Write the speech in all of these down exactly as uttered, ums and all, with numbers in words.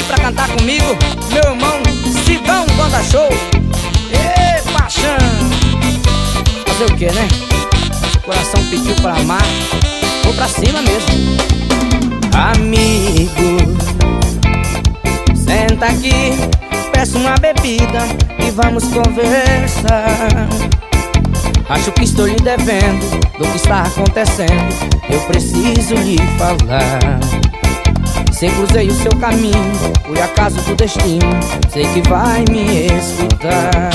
pra cantar comigo, meu irmão Sidão Banda Show. Ê, paixão! Fazer o que, né? Coração pediu pra amar, vou pra cima mesmo. Amigo, senta aqui, peço uma bebida e vamos conversar. Acho que estou lhe devendo do que está acontecendo, eu preciso lhe falar. Sei cruzei o seu caminho, fui acaso do destino, sei que vai me escutar.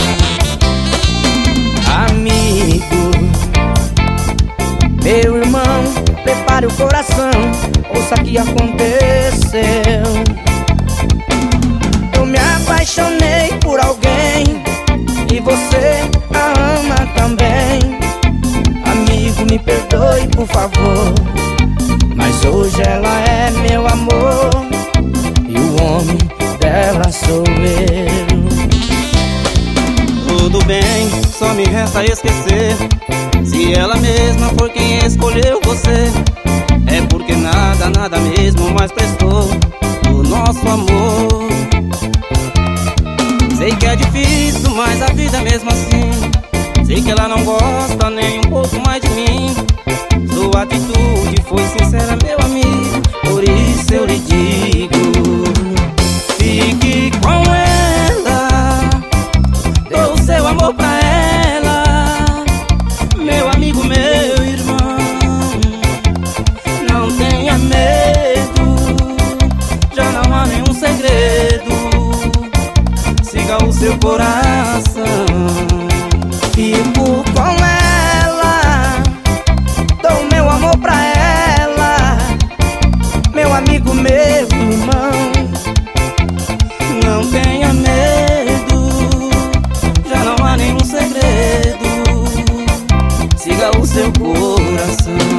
Amigo, meu irmão, prepare o coração, ouça o que aconteceu. Eu me apaixonei por alguém e você a ama também. Amigo, me perdoe por favor, mas hoje ela é meu amor e o homem dela sou eu. Tudo bem, só me resta esquecer. Se ela mesma for quem escolheu você, é porque nada, nada mesmo mais prestou do nosso amor. Sei que é difícil, mas a vida é mesmo assim. Sei que ela não gosta nem um pouco mais de mim. Sua atitude foi sincera, meu amigo, por isso eu lhe digo: fique com ela, dê o seu amor pra ela. Meu amigo, meu irmão, não tenha medo, já não há nenhum segredo. Siga o seu coração. Fico com ela, dou meu amor pra ela. Meu amigo, meu irmão, não tenha medo, já não há nenhum segredo. Siga o seu coração.